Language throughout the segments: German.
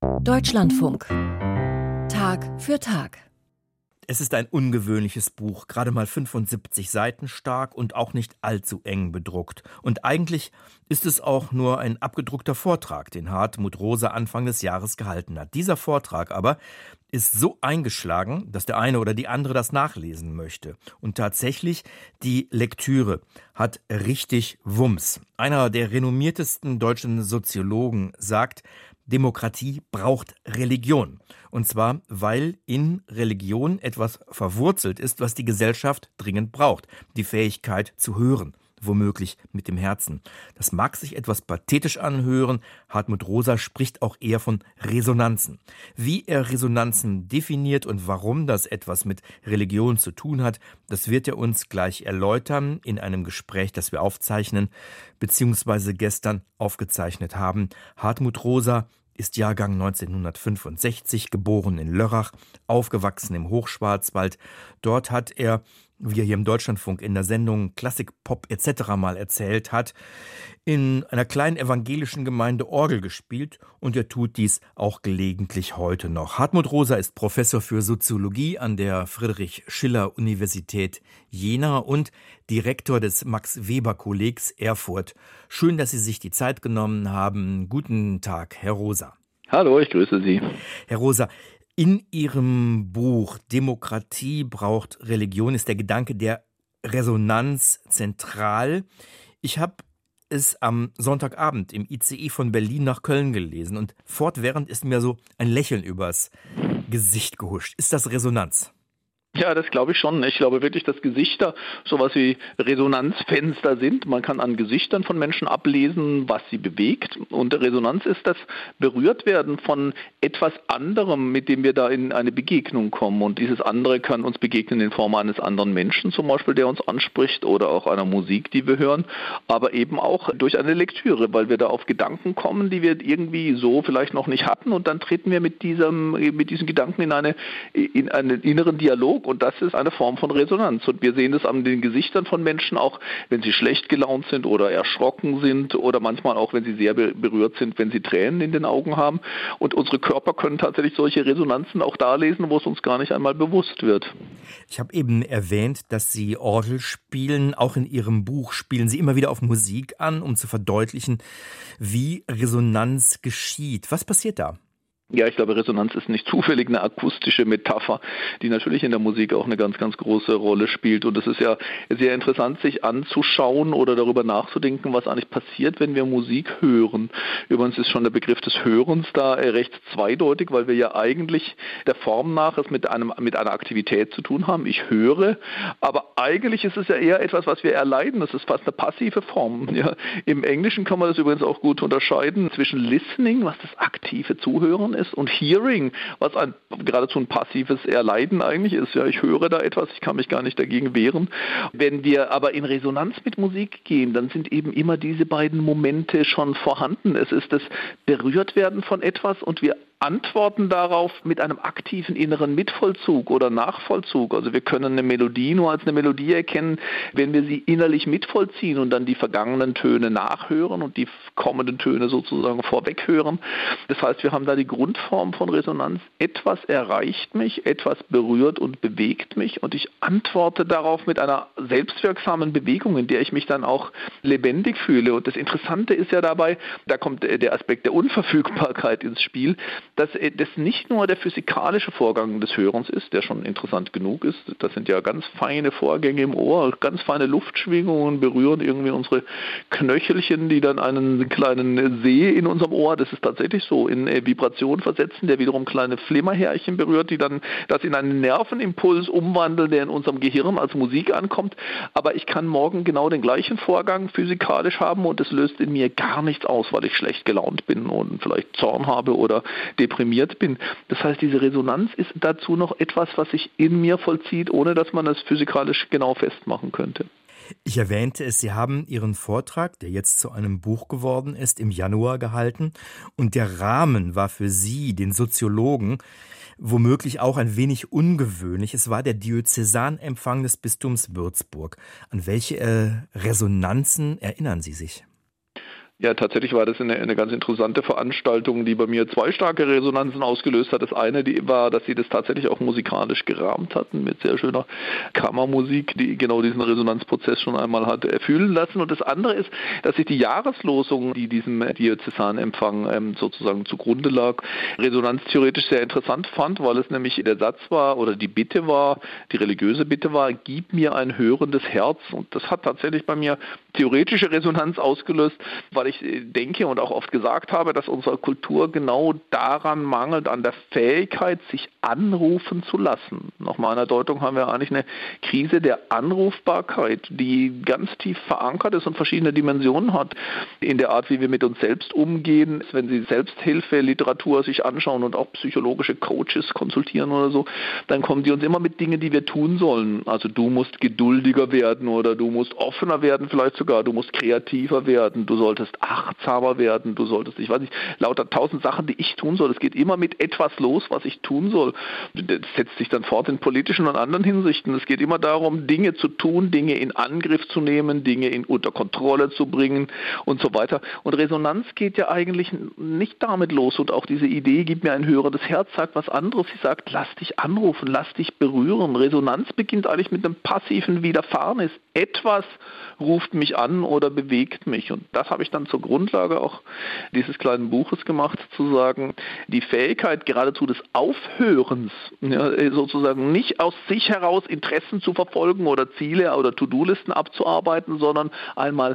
Deutschlandfunk. Tag für Tag. Es ist ein ungewöhnliches Buch, gerade mal 75 Seiten stark und auch nicht allzu eng bedruckt. Und eigentlich ist es auch nur ein abgedruckter Vortrag, den Hartmut Rosa Anfang des Jahres gehalten hat. Dieser Vortrag aber ist so eingeschlagen, dass der eine oder die andere das nachlesen möchte. Und tatsächlich, die Lektüre hat richtig Wumms. Einer der renommiertesten deutschen Soziologen sagt, Demokratie braucht Religion. Und zwar, weil in Religion etwas verwurzelt ist, was die Gesellschaft dringend braucht. Die Fähigkeit zu hören, womöglich mit dem Herzen. Das mag sich etwas pathetisch anhören. Hartmut Rosa spricht auch eher von Resonanzen. Wie er Resonanzen definiert und warum das etwas mit Religion zu tun hat, das wird er uns gleich erläutern in einem Gespräch, das wir aufzeichnen, beziehungsweise gestern aufgezeichnet haben. Hartmut Rosa ist Jahrgang 1965, geboren in Lörrach, aufgewachsen im Hochschwarzwald. Dort hat er, wie er hier im Deutschlandfunk in der Sendung Klassik, Pop etc. mal erzählt hat, in einer kleinen evangelischen Gemeinde Orgel gespielt und er tut dies auch gelegentlich heute noch. Hartmut Rosa ist Professor für Soziologie an der Friedrich-Schiller-Universität Jena und Direktor des Max-Weber-Kollegs Erfurt. Schön, dass Sie sich die Zeit genommen haben. Guten Tag, Herr Rosa. Hallo, ich grüße Sie. Herr Rosa, in Ihrem Buch Demokratie braucht Religion ist der Gedanke der Resonanz zentral. Ich habe es am Sonntagabend im ICE von Berlin nach Köln gelesen und fortwährend ist mir so ein Lächeln übers Gesicht gehuscht. Ist das Resonanz? Ja, das glaube ich schon. Ich glaube wirklich, dass Gesichter sowas wie Resonanzfenster sind. Man kann an Gesichtern von Menschen ablesen, was sie bewegt. Und Resonanz ist das Berührtwerden von etwas anderem, mit dem wir da in eine Begegnung kommen. Und dieses andere kann uns begegnen in Form eines anderen Menschen zum Beispiel, der uns anspricht, oder auch einer Musik, die wir hören, aber eben auch durch eine Lektüre, weil wir da auf Gedanken kommen, die wir irgendwie so vielleicht noch nicht hatten. Und dann treten wir mit diesen Gedanken in einen inneren Dialog. Und das ist eine Form von Resonanz. Und wir sehen das an den Gesichtern von Menschen, auch wenn sie schlecht gelaunt sind oder erschrocken sind oder manchmal auch, wenn sie sehr berührt sind, wenn sie Tränen in den Augen haben. Und unsere Körper können tatsächlich solche Resonanzen auch darlesen, wo es uns gar nicht einmal bewusst wird. Ich habe eben erwähnt, dass Sie Orgel spielen. Auch in Ihrem Buch spielen Sie immer wieder auf Musik an, um zu verdeutlichen, wie Resonanz geschieht. Was passiert da? Ja, ich glaube, Resonanz ist nicht zufällig eine akustische Metapher, die natürlich in der Musik auch eine ganz, ganz große Rolle spielt. Und es ist ja sehr interessant, sich anzuschauen oder darüber nachzudenken, was eigentlich passiert, wenn wir Musik hören. Übrigens ist schon der Begriff des Hörens da recht zweideutig, weil wir ja eigentlich der Form nach es mit einer Aktivität zu tun haben. Ich höre, aber eigentlich ist es ja eher etwas, was wir erleiden. Das ist fast eine passive Form. Ja, im Englischen kann man das übrigens auch gut unterscheiden zwischen Listening, was das aktive Zuhören ist, und Hearing, was geradezu ein passives Erleiden eigentlich ist. Ja, ich höre da etwas, ich kann mich gar nicht dagegen wehren. Wenn wir aber in Resonanz mit Musik gehen, dann sind eben immer diese beiden Momente schon vorhanden. Es ist das Berührtwerden von etwas und wir antworten darauf mit einem aktiven inneren Mitvollzug oder Nachvollzug. Also wir können eine Melodie nur als eine Melodie erkennen, wenn wir sie innerlich mitvollziehen und dann die vergangenen Töne nachhören und die kommenden Töne sozusagen vorweghören. Das heißt, wir haben da die Grundform von Resonanz. Etwas erreicht mich, etwas berührt und bewegt mich und ich antworte darauf mit einer selbstwirksamen Bewegung, in der ich mich dann auch lebendig fühle. Und das Interessante ist ja dabei, da kommt der Aspekt der Unverfügbarkeit ins Spiel, dass das nicht nur der physikalische Vorgang des Hörens ist, der schon interessant genug ist. Das sind ja ganz feine Vorgänge im Ohr, ganz feine Luftschwingungen berühren irgendwie unsere Knöchelchen, die dann einen kleinen See in unserem Ohr, das ist tatsächlich so, in Vibration versetzen, der wiederum kleine Flimmerhärchen berührt, die dann das in einen Nervenimpuls umwandeln, der in unserem Gehirn als Musik ankommt. Aber ich kann morgen genau den gleichen Vorgang physikalisch haben und es löst in mir gar nichts aus, weil ich schlecht gelaunt bin und vielleicht Zorn habe oder deprimiert bin. Das heißt, diese Resonanz ist dazu noch etwas, was sich in mir vollzieht, ohne dass man es physikalisch genau festmachen könnte. Ich erwähnte es, Sie haben Ihren Vortrag, der jetzt zu einem Buch geworden ist, im Januar gehalten. Und der Rahmen war für Sie, den Soziologen, womöglich auch ein wenig ungewöhnlich. Es war der Diözesanempfang des Bistums Würzburg. An welche Resonanzen erinnern Sie sich? Ja, tatsächlich war das eine ganz interessante Veranstaltung, die bei mir zwei starke Resonanzen ausgelöst hat. Das eine, die war, dass sie das tatsächlich auch musikalisch gerahmt hatten mit sehr schöner Kammermusik, die genau diesen Resonanzprozess schon einmal hat fühlen lassen. Und das andere ist, dass ich die Jahreslosung, die diesem Diözesanempfang sozusagen zugrunde lag, resonanztheoretisch sehr interessant fand, weil es nämlich der Satz war oder die Bitte war, die religiöse Bitte war, gib mir ein hörendes Herz. Und das hat tatsächlich bei mir theoretische Resonanz ausgelöst, weil ich denke und auch oft gesagt habe, dass unsere Kultur genau daran mangelt, an der Fähigkeit, sich anrufen zu lassen. Nach meiner Deutung haben wir eigentlich eine Krise der Anrufbarkeit, die ganz tief verankert ist und verschiedene Dimensionen hat. In der Art, wie wir mit uns selbst umgehen, wenn Sie Selbsthilfe, Literatur sich anschauen und auch psychologische Coaches konsultieren oder so, dann kommen die uns immer mit Dingen, die wir tun sollen. Also du musst geduldiger werden oder du musst offener werden, vielleicht sogar, du musst kreativer werden, du solltest achtsamer werden, du solltest, ich weiß nicht, lauter 1000 Sachen, die ich tun soll. Es geht immer mit etwas los, was ich tun soll. Das setzt sich dann fort in politischen und anderen Hinsichten. Es geht immer darum, Dinge zu tun, Dinge in Angriff zu nehmen, Dinge unter Kontrolle zu bringen und so weiter. Und Resonanz geht ja eigentlich nicht damit los. Und auch diese Idee, gib mir ein höheres Herz, sagt was anderes. Sie sagt, lass dich anrufen, lass dich berühren. Resonanz beginnt eigentlich mit einem passiven Widerfahren. Etwas ruft mich an oder bewegt mich. Und das habe ich dann zur Grundlage auch dieses kleinen Buches gemacht, zu sagen, die Fähigkeit geradezu des Aufhörens, ja, sozusagen nicht aus sich heraus Interessen zu verfolgen oder Ziele oder To-Do-Listen abzuarbeiten, sondern einmal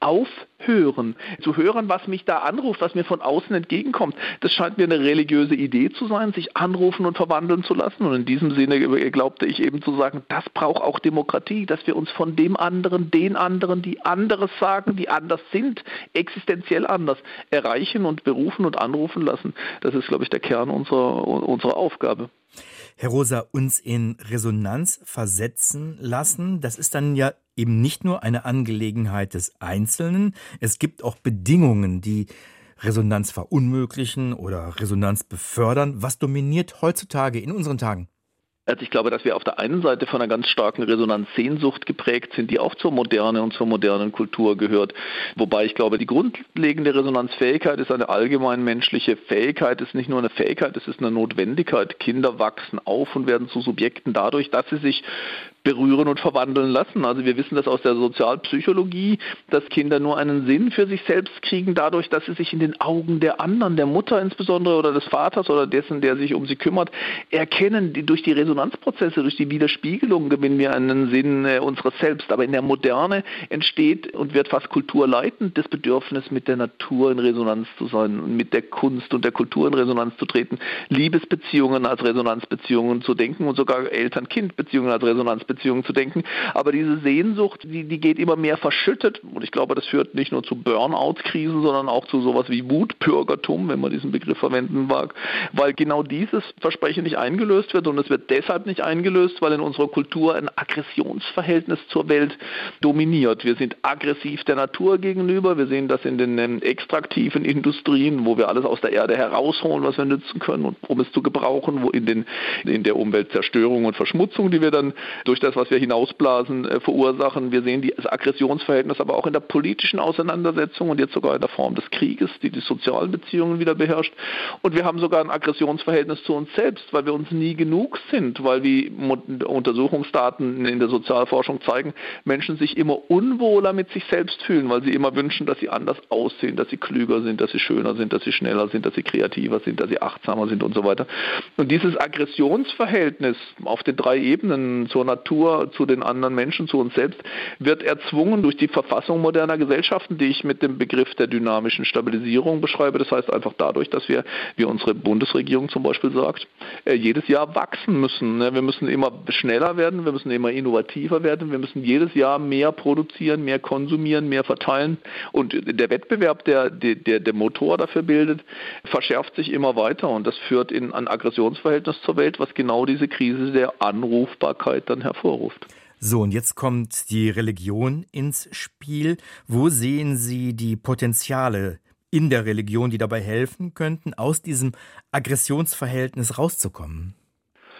aufhören, zu hören, was mich da anruft, was mir von außen entgegenkommt. Das scheint mir eine religiöse Idee zu sein, sich anrufen und verwandeln zu lassen. Und in diesem Sinne glaubte ich eben zu sagen, das braucht auch Demokratie, dass wir uns von dem anderen, den anderen, die anderes sagen, die anders sind, existenziell anders, erreichen und berufen und anrufen lassen. Das ist, glaube ich, der Kern unserer Aufgabe. Herr Rosa, uns in Resonanz versetzen lassen, das ist dann ja eben nicht nur eine Angelegenheit des Einzelnen. Es gibt auch Bedingungen, die Resonanz verunmöglichen oder Resonanz befördern. Was dominiert heutzutage in unseren Tagen? Also ich glaube, dass wir auf der einen Seite von einer ganz starken Resonanzsehnsucht geprägt sind, die auch zur Moderne und zur modernen Kultur gehört. Wobei ich glaube, die grundlegende Resonanzfähigkeit ist eine allgemein menschliche Fähigkeit, ist nicht nur eine Fähigkeit, es ist eine Notwendigkeit. Kinder wachsen auf und werden zu Subjekten dadurch, dass sie sich berühren und verwandeln lassen. Also wir wissen das aus der Sozialpsychologie, dass Kinder nur einen Sinn für sich selbst kriegen, dadurch, dass sie sich in den Augen der anderen, der Mutter insbesondere oder des Vaters oder dessen, der sich um sie kümmert, erkennen. Durch die Resonanzprozesse, durch die Widerspiegelung gewinnen wir einen Sinn unseres Selbst. Aber in der Moderne entsteht und wird fast kulturleitend das Bedürfnis, mit der Natur in Resonanz zu sein, mit der Kunst und der Kultur in Resonanz zu treten, Liebesbeziehungen als Resonanzbeziehungen zu denken und sogar Eltern-Kind-Beziehungen als Resonanzbeziehungen zu denken. Aber diese Sehnsucht, die geht immer mehr verschüttet. Und ich glaube, das führt nicht nur zu Burnout-Krisen, sondern auch zu sowas wie Wutbürgertum, wenn man diesen Begriff verwenden mag. Weil genau dieses Versprechen nicht eingelöst wird. Und es wird deshalb nicht eingelöst, weil in unserer Kultur ein Aggressionsverhältnis zur Welt dominiert. Wir sind aggressiv der Natur gegenüber. Wir sehen das in den extraktiven Industrien, wo wir alles aus der Erde herausholen, was wir nützen können, und um es zu gebrauchen, wo in der Umweltzerstörung und Verschmutzung, die wir dann durch das, was wir hinausblasen, verursachen. Wir sehen das Aggressionsverhältnis aber auch in der politischen Auseinandersetzung und jetzt sogar in der Form des Krieges, die sozialen Beziehungen wieder beherrscht. Und wir haben sogar ein Aggressionsverhältnis zu uns selbst, weil wir uns nie genug sind, weil wie Untersuchungsdaten in der Sozialforschung zeigen, Menschen sich immer unwohler mit sich selbst fühlen, weil sie immer wünschen, dass sie anders aussehen, dass sie klüger sind, dass sie schöner sind, dass sie schneller sind, dass sie kreativer sind, dass sie achtsamer sind und so weiter. Und dieses Aggressionsverhältnis auf den 3 Ebenen zur Natur, zu den anderen Menschen, zu uns selbst, wird erzwungen durch die Verfassung moderner Gesellschaften, die ich mit dem Begriff der dynamischen Stabilisierung beschreibe. Das heißt einfach dadurch, dass wir, wie unsere Bundesregierung zum Beispiel sagt, jedes Jahr wachsen müssen. Wir müssen immer schneller werden, wir müssen immer innovativer werden, wir müssen jedes Jahr mehr produzieren, mehr konsumieren, mehr verteilen. Und der Wettbewerb, der Motor dafür bildet, verschärft sich immer weiter. Und das führt in ein Aggressionsverhältnis zur Welt, was genau diese Krise der Anrufbarkeit dann hervorruft. So, und jetzt kommt die Religion ins Spiel. Wo sehen Sie die Potenziale in der Religion, die dabei helfen könnten, aus diesem Aggressionsverhältnis rauszukommen?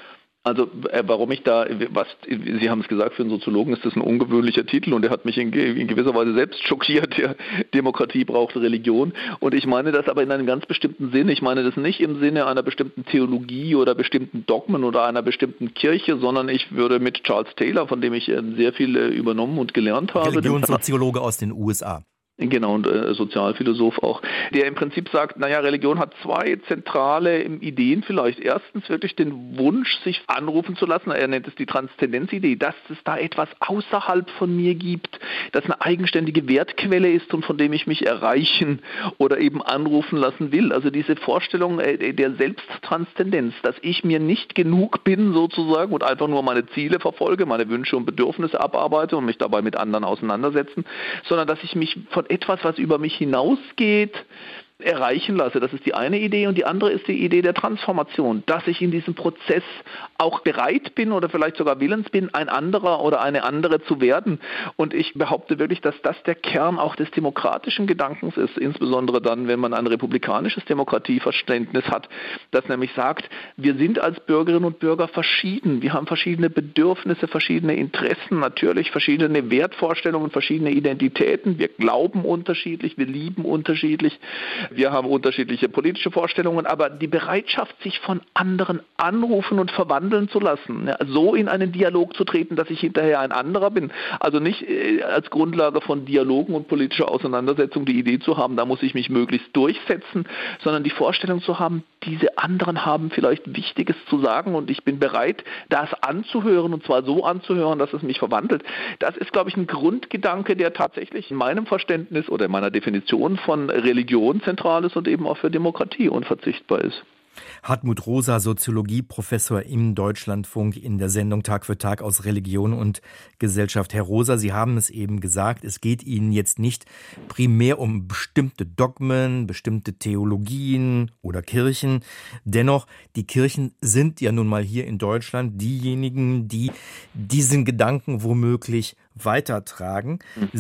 Also warum ich da, Sie haben es gesagt, für einen Soziologen ist das ein ungewöhnlicher Titel und der hat mich in gewisser Weise selbst schockiert. Ja, Demokratie braucht Religion und ich meine das aber in einem ganz bestimmten Sinn. Ich meine das nicht im Sinne einer bestimmten Theologie oder bestimmten Dogmen oder einer bestimmten Kirche, sondern ich würde mit Charles Taylor, von dem ich sehr viel übernommen und gelernt habe. Religionssoziologe aus den USA. Genau, und Sozialphilosoph auch, der im Prinzip sagt, Religion hat zwei zentrale Ideen vielleicht. Erstens wirklich den Wunsch, sich anrufen zu lassen, er nennt es die Transzendenzidee, dass es da etwas außerhalb von mir gibt, das eine eigenständige Wertquelle ist und von dem ich mich erreichen oder eben anrufen lassen will. Also diese Vorstellung der Selbsttranszendenz, dass ich mir nicht genug bin sozusagen und einfach nur meine Ziele verfolge, meine Wünsche und Bedürfnisse abarbeite und mich dabei mit anderen auseinandersetzen, sondern dass ich mich von etwas, was über mich hinausgeht, erreichen lasse. Das ist die eine Idee und die andere ist die Idee der Transformation, dass ich in diesem Prozess auch bereit bin oder vielleicht sogar willens bin, ein anderer oder eine andere zu werden. Und ich behaupte wirklich, dass das der Kern auch des demokratischen Gedankens ist, insbesondere dann, wenn man ein republikanisches Demokratieverständnis hat, das nämlich sagt, wir sind als Bürgerinnen und Bürger verschieden. Wir haben verschiedene Bedürfnisse, verschiedene Interessen, natürlich verschiedene Wertvorstellungen, verschiedene Identitäten. Wir glauben unterschiedlich, wir lieben unterschiedlich. Wir haben unterschiedliche politische Vorstellungen, aber die Bereitschaft, sich von anderen anrufen und verwandeln zu lassen, so in einen Dialog zu treten, dass ich hinterher ein anderer bin, also nicht als Grundlage von Dialogen und politischer Auseinandersetzung die Idee zu haben, da muss ich mich möglichst durchsetzen, sondern die Vorstellung zu haben, diese anderen haben vielleicht Wichtiges zu sagen und ich bin bereit, das anzuhören und zwar so anzuhören, dass es mich verwandelt. Das ist, glaube ich, ein Grundgedanke, der tatsächlich in meinem Verständnis oder in meiner Definition von Religion zentral ist und eben auch für Demokratie unverzichtbar ist. Hartmut Rosa, Soziologieprofessor im Deutschlandfunk in der Sendung Tag für Tag aus Religion und Gesellschaft. Herr Rosa, Sie haben es eben gesagt, es geht Ihnen jetzt nicht primär um bestimmte Dogmen, bestimmte Theologien oder Kirchen. Dennoch, die Kirchen sind ja nun mal hier in Deutschland diejenigen, die diesen Gedanken womöglich weitertragen.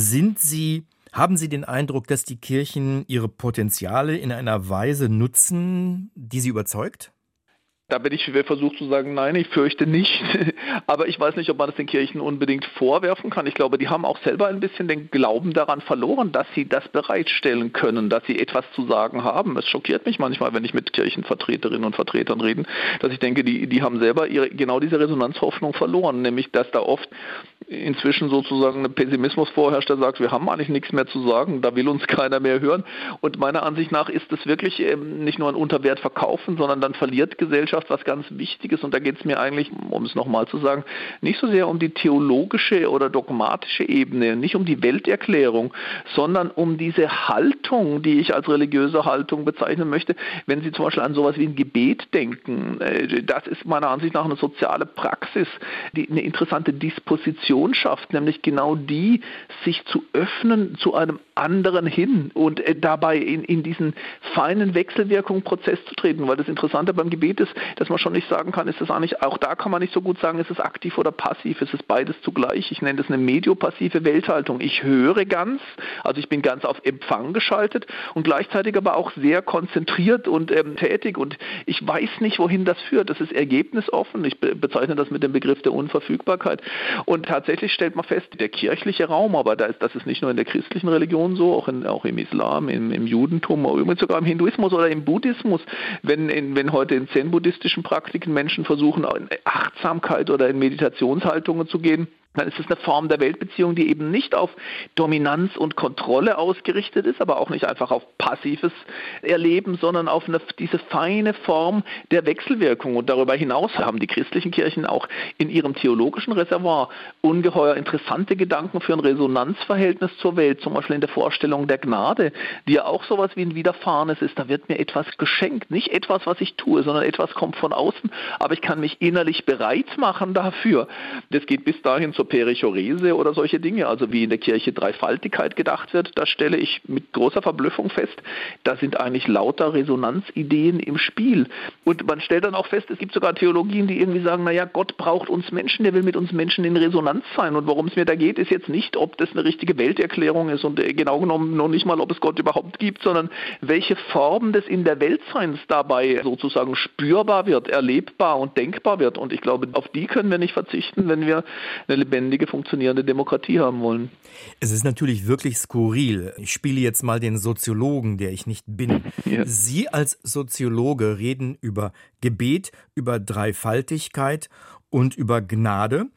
Haben Sie den Eindruck, dass die Kirchen ihre Potenziale in einer Weise nutzen, die Sie überzeugt? Da bin ich versucht zu sagen, nein, ich fürchte nicht. Aber ich weiß nicht, ob man das den Kirchen unbedingt vorwerfen kann. Ich glaube, die haben auch selber ein bisschen den Glauben daran verloren, dass sie das bereitstellen können, dass sie etwas zu sagen haben. Es schockiert mich manchmal, wenn ich mit Kirchenvertreterinnen und Vertretern rede, dass ich denke, die haben selber genau diese Resonanzhoffnung verloren, nämlich dass da oft inzwischen sozusagen ein Pessimismus vorherrscht, der sagt, wir haben eigentlich nichts mehr zu sagen, da will uns keiner mehr hören. Und meiner Ansicht nach ist es wirklich nicht nur ein Unterwert verkaufen, sondern dann verliert Gesellschaft was ganz Wichtiges und da geht es mir eigentlich, um es nochmal zu sagen, nicht so sehr um die theologische oder dogmatische Ebene, nicht um die Welterklärung, sondern um diese Haltung, die ich als religiöse Haltung bezeichnen möchte. Wenn Sie zum Beispiel an sowas wie ein Gebet denken, das ist meiner Ansicht nach eine soziale Praxis, die eine interessante Disposition schafft, nämlich genau die, sich zu öffnen zu einem anderen hin und dabei in diesen feinen Wechselwirkungsprozess zu treten, weil das Interessante beim Gebet ist, dass man schon nicht sagen kann, ist es eigentlich, auch da kann man nicht so gut sagen, ist es aktiv oder passiv, ist es beides zugleich. Ich nenne das eine mediopassive Welthaltung. Ich höre ganz, also ich bin ganz auf Empfang geschaltet und gleichzeitig aber auch sehr konzentriert und tätig und ich weiß nicht, wohin das führt. Das ist ergebnisoffen. Ich bezeichne das mit dem Begriff der Unverfügbarkeit und tatsächlich stellt man fest, der kirchliche Raum, aber das ist nicht nur in der christlichen Religion so, auch im Islam, im Judentum, übrigens sogar im Hinduismus oder im Buddhismus, wenn heute in Zen-buddhistischen Praktiken Menschen versuchen, in Achtsamkeit oder in Meditationshaltungen zu gehen, dann ist es eine Form der Weltbeziehung, die eben nicht auf Dominanz und Kontrolle ausgerichtet ist, aber auch nicht einfach auf passives Erleben, sondern auf diese feine Form der Wechselwirkung. Und darüber hinaus haben die christlichen Kirchen auch in ihrem theologischen Reservoir ungeheuer interessante Gedanken für ein Resonanzverhältnis zur Welt, zum Beispiel in der Vorstellung der Gnade, die ja auch sowas wie ein Widerfahrenes ist. Da wird mir etwas geschenkt, nicht etwas, was ich tue, sondern etwas kommt von außen, aber ich kann mich innerlich bereit machen dafür. Das geht bis dahin zur Perichorese oder solche Dinge, also wie in der Kirche Dreifaltigkeit gedacht wird, da stelle ich mit großer Verblüffung fest, da sind eigentlich lauter Resonanzideen im Spiel. Und man stellt dann auch fest, es gibt sogar Theologien, die irgendwie sagen, naja, Gott braucht uns Menschen, der will mit uns Menschen in Resonanz sein. Und worum es mir da geht, ist jetzt nicht, ob das eine richtige Welterklärung ist und genau genommen noch nicht mal, ob es Gott überhaupt gibt, sondern welche Form des in der Weltseins dabei sozusagen spürbar wird, erlebbar und denkbar wird. Und ich glaube, auf die können wir nicht verzichten, wenn wir eine lebendige, funktionierende Demokratie haben wollen. Es ist natürlich wirklich skurril. Ich spiele jetzt mal den Soziologen, der ich nicht bin. Ja. Sie als Soziologe reden über Gebet, über Dreifaltigkeit und über Gnade.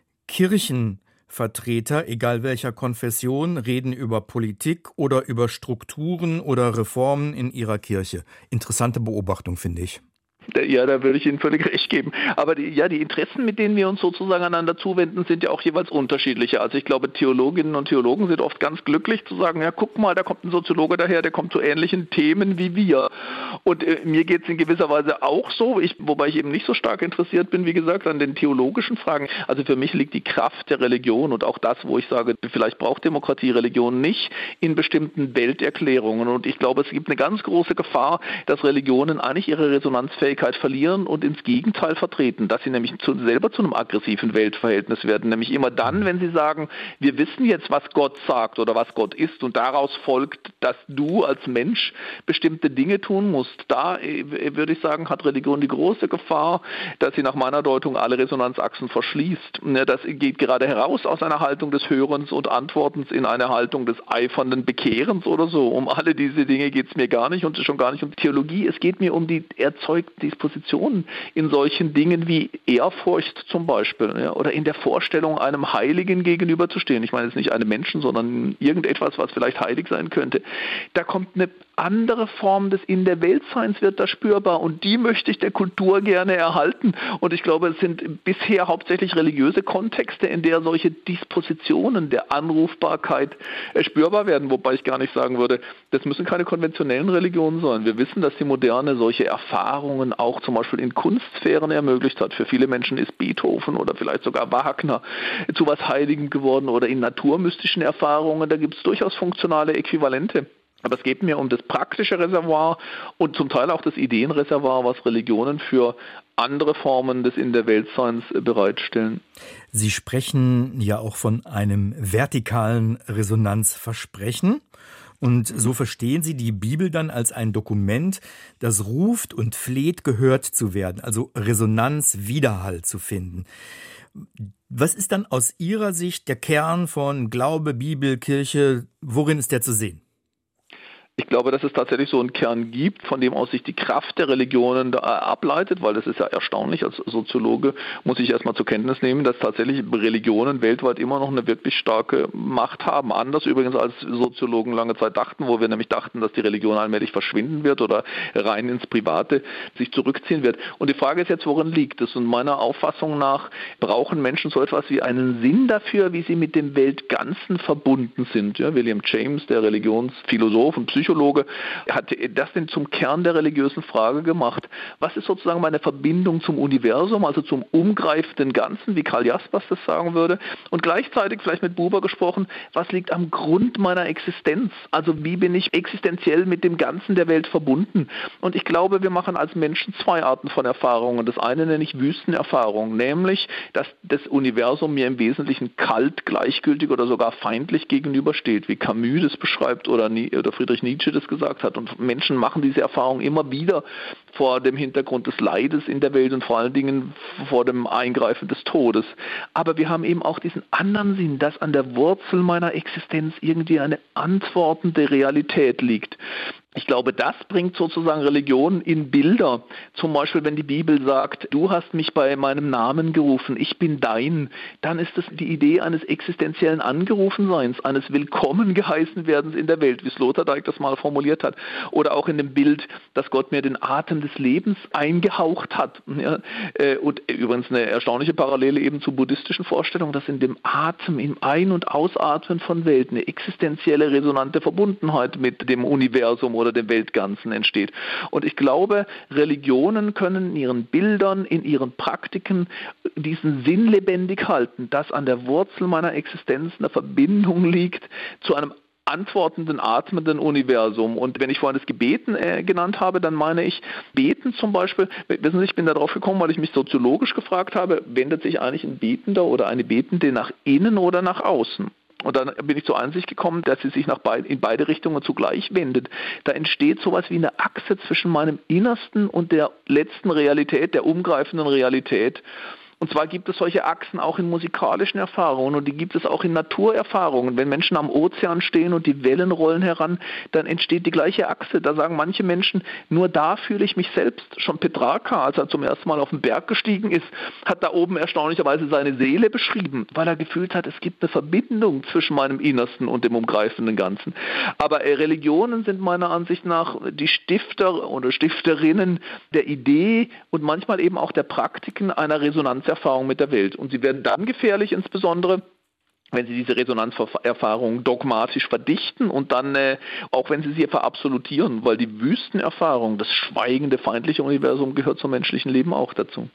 Kirchenvertreter, egal welcher Konfession, reden über Politik oder über Strukturen oder Reformen in ihrer Kirche. Interessante Beobachtung, finde ich. Ja, da würde ich Ihnen völlig recht geben. Aber die Interessen, mit denen wir uns sozusagen einander zuwenden, sind ja auch jeweils unterschiedliche. Also ich glaube, Theologinnen und Theologen sind oft ganz glücklich zu sagen, ja, guck mal, da kommt ein Soziologe daher, der kommt zu ähnlichen Themen wie wir. Und mir geht es in gewisser Weise auch so, wobei ich eben nicht so stark interessiert bin, wie gesagt, an den theologischen Fragen. Also für mich liegt die Kraft der Religion und auch das, wo ich sage, vielleicht braucht Demokratie Religion nicht, in bestimmten Welterklärungen. Und ich glaube, es gibt eine ganz große Gefahr, dass Religionen eigentlich ihre Resonanzfähigkeit verlieren und ins Gegenteil vertreten, dass sie nämlich selber zu einem aggressiven Weltverhältnis werden. Nämlich immer dann, wenn sie sagen, wir wissen jetzt, was Gott sagt oder was Gott ist und daraus folgt, dass du als Mensch bestimmte Dinge tun musst. Da, würde ich sagen, hat Religion die große Gefahr, dass sie nach meiner Deutung alle Resonanzachsen verschließt. Das geht gerade heraus aus einer Haltung des Hörens und Antwortens in eine Haltung des eifernden Bekehrens oder so. Um alle diese Dinge geht es mir gar nicht und schon gar nicht um Theologie. Es geht mir um die erzeugte Dispositionen in solchen Dingen wie Ehrfurcht zum Beispiel, ja, oder in der Vorstellung, einem Heiligen gegenüberzustehen. Ich meine jetzt nicht einem Menschen, sondern irgendetwas, was vielleicht heilig sein könnte. Da kommt eine andere Form des in der Weltseins wird da spürbar und die möchte ich der Kultur gerne erhalten. Und ich glaube, es sind bisher hauptsächlich religiöse Kontexte, in der solche Dispositionen der Anrufbarkeit spürbar werden, wobei ich gar nicht sagen würde, das müssen keine konventionellen Religionen sein. Wir wissen, dass die Moderne solche Erfahrungen auch zum Beispiel in Kunstsphären ermöglicht hat. Für viele Menschen ist Beethoven oder vielleicht sogar Wagner zu was Heiligem geworden oder in naturmystischen Erfahrungen, da gibt es durchaus funktionale Äquivalente. Aber es geht mir um das praktische Reservoir und zum Teil auch das Ideenreservoir, was Religionen für andere Formen des in der Weltseins bereitstellen. Sie sprechen ja auch von einem vertikalen Resonanzversprechen. Und so verstehen Sie die Bibel dann als ein Dokument, das ruft und fleht, gehört zu werden, also Resonanz, Widerhall zu finden. Was ist dann aus Ihrer Sicht der Kern von Glaube, Bibel, Kirche? Worin ist der zu sehen? Ich glaube, dass es tatsächlich so einen Kern gibt, von dem aus sich die Kraft der Religionen ableitet, weil das ist ja erstaunlich. Als Soziologe muss ich erstmal zur Kenntnis nehmen, dass tatsächlich Religionen weltweit immer noch eine wirklich starke Macht haben. Anders übrigens als Soziologen lange Zeit dachten, wo wir nämlich dachten, dass die Religion allmählich verschwinden wird oder rein ins Private sich zurückziehen wird. Und die Frage ist jetzt, worin liegt es? Und meiner Auffassung nach brauchen Menschen so etwas wie einen Sinn dafür, wie sie mit dem Weltganzen verbunden sind. Ja, William James, der Religionsphilosoph und Psychologe, hat das denn zum Kern der religiösen Frage gemacht. Was ist sozusagen meine Verbindung zum Universum, also zum umgreifenden Ganzen, wie Karl Jaspers das sagen würde? Und gleichzeitig, vielleicht mit Buber gesprochen, was liegt am Grund meiner Existenz? Also wie bin ich existenziell mit dem Ganzen der Welt verbunden? Und ich glaube, wir machen als Menschen zwei Arten von Erfahrungen. Das eine nenne ich Wüstenerfahrung, nämlich, dass das Universum mir im Wesentlichen kalt, gleichgültig oder sogar feindlich gegenübersteht, wie Camus das beschreibt oder Friedrich Nietzsche das gesagt hat. Und Menschen machen diese Erfahrung immer wieder vor dem Hintergrund des Leides in der Welt und vor allen Dingen vor dem Eingreifen des Todes. Aber wir haben eben auch diesen anderen Sinn, dass an der Wurzel meiner Existenz irgendwie eine antwortende Realität liegt. Ich glaube, das bringt sozusagen Religion in Bilder. Zum Beispiel, wenn die Bibel sagt, du hast mich bei meinem Namen gerufen, ich bin dein, dann ist es die Idee eines existenziellen Angerufenseins, eines Willkommen geheißen werdens in der Welt, wie Sloterdijk das mal formuliert hat. Oder auch in dem Bild, dass Gott mir den Atem des Lebens eingehaucht hat. Ja, und übrigens eine erstaunliche Parallele eben zur buddhistischen Vorstellung, dass in dem Atem, im Ein- und Ausatmen von Welt eine existenzielle, resonante Verbundenheit mit dem Universum oder dem Weltganzen entsteht. Und ich glaube, Religionen können in ihren Bildern, in ihren Praktiken diesen Sinn lebendig halten, dass an der Wurzel meiner Existenz eine Verbindung liegt zu einem antwortenden, atmenden Universum. Und wenn ich vorhin das Gebeten genannt habe, dann meine ich, Beten zum Beispiel, wissen Sie, ich bin da drauf gekommen, weil ich mich soziologisch gefragt habe, wendet sich eigentlich ein Betender oder eine Betende nach innen oder nach außen? Und dann bin ich zur Einsicht gekommen, dass sie sich in beide Richtungen zugleich wendet. Da entsteht sowas wie eine Achse zwischen meinem Innersten und der letzten Realität, der umgreifenden Realität. Und zwar gibt es solche Achsen auch in musikalischen Erfahrungen und die gibt es auch in Naturerfahrungen. Wenn Menschen am Ozean stehen und die Wellen rollen heran, dann entsteht die gleiche Achse. Da sagen manche Menschen, nur da fühle ich mich selbst. Schon Petrarca, als er zum ersten Mal auf den Berg gestiegen ist, hat da oben erstaunlicherweise seine Seele beschrieben, weil er gefühlt hat, es gibt eine Verbindung zwischen meinem Innersten und dem umgreifenden Ganzen. Aber Religionen sind meiner Ansicht nach die Stifter oder Stifterinnen der Idee und manchmal eben auch der Praktiken einer Resonanzerfahrung mit der Welt. Und sie werden dann gefährlich, insbesondere wenn sie diese Resonanzerfahrung dogmatisch verdichten und dann, auch wenn sie verabsolutieren, weil die Wüstenerfahrung, das schweigende, feindliche Universum gehört zum menschlichen Leben auch dazu.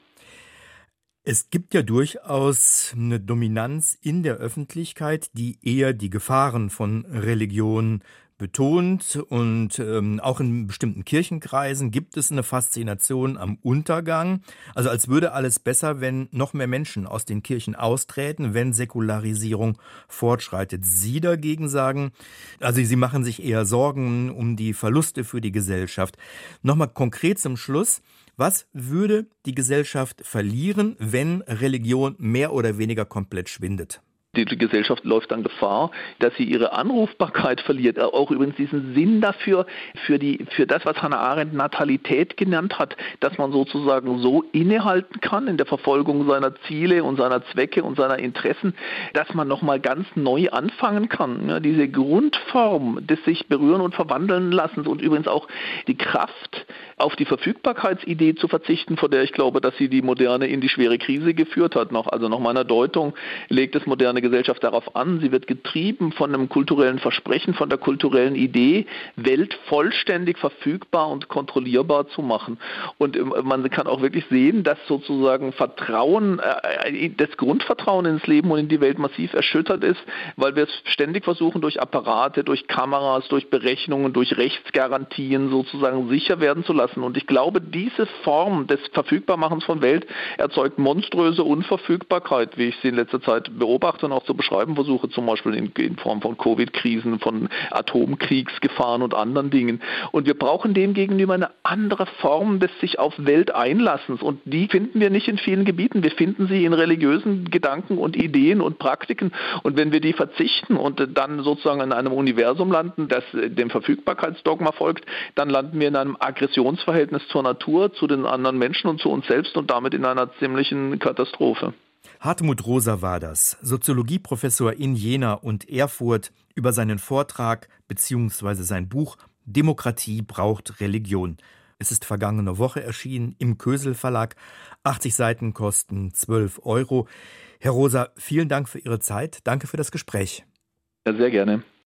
Es gibt ja durchaus eine Dominanz in der Öffentlichkeit, die eher die Gefahren von Religion betont und auch in bestimmten Kirchenkreisen gibt es eine Faszination am Untergang. Also als würde alles besser, wenn noch mehr Menschen aus den Kirchen austreten, wenn Säkularisierung fortschreitet. Sie dagegen sagen, also Sie machen sich eher Sorgen um die Verluste für die Gesellschaft. Nochmal konkret zum Schluss. Was würde die Gesellschaft verlieren, wenn Religion mehr oder weniger komplett schwindet? Die Gesellschaft läuft dann Gefahr, dass sie ihre Anrufbarkeit verliert, auch übrigens diesen Sinn dafür, für das, was Hannah Arendt Natalität genannt hat, dass man sozusagen so innehalten kann in der Verfolgung seiner Ziele und seiner Zwecke und seiner Interessen, dass man nochmal ganz neu anfangen kann. Ja, diese Grundform des sich berühren und verwandeln lassens und übrigens auch die Kraft, auf die Verfügbarkeitsidee zu verzichten, von der ich glaube, dass sie die Moderne in die schwere Krise geführt hat. Also nach meiner Deutung legt es moderne Gesellschaft darauf an, sie wird getrieben von einem kulturellen Versprechen, von der kulturellen Idee, Welt vollständig verfügbar und kontrollierbar zu machen. Und man kann auch wirklich sehen, dass sozusagen Vertrauen, das Grundvertrauen ins Leben und in die Welt massiv erschüttert ist, weil wir es ständig versuchen, durch Apparate, durch Kameras, durch Berechnungen, durch Rechtsgarantien sozusagen sicher werden zu lassen. Und ich glaube, diese Form des Verfügbarmachens von Welt erzeugt monströse Unverfügbarkeit, wie ich sie in letzter Zeit beobachte und auch zu beschreiben versuche, zum Beispiel in Form von Covid-Krisen, von Atomkriegsgefahren und anderen Dingen. Und wir brauchen dem gegenüber eine andere Form des sich auf Welt einlassens. Und die finden wir nicht in vielen Gebieten. Wir finden sie in religiösen Gedanken und Ideen und Praktiken. Und wenn wir die verzichten und dann sozusagen in einem Universum landen, das dem Verfügbarkeitsdogma folgt, dann landen wir in einem Aggressionsverhältnis zur Natur, zu den anderen Menschen und zu uns selbst und damit in einer ziemlichen Katastrophe. Hartmut Rosa war das, Soziologieprofessor in Jena und Erfurt, über seinen Vortrag bzw. sein Buch »Demokratie braucht Religion«. Es ist vergangene Woche erschienen im Kösel Verlag. 80 Seiten kosten 12 €. Herr Rosa, vielen Dank für Ihre Zeit. Danke für das Gespräch. Ja, sehr gerne.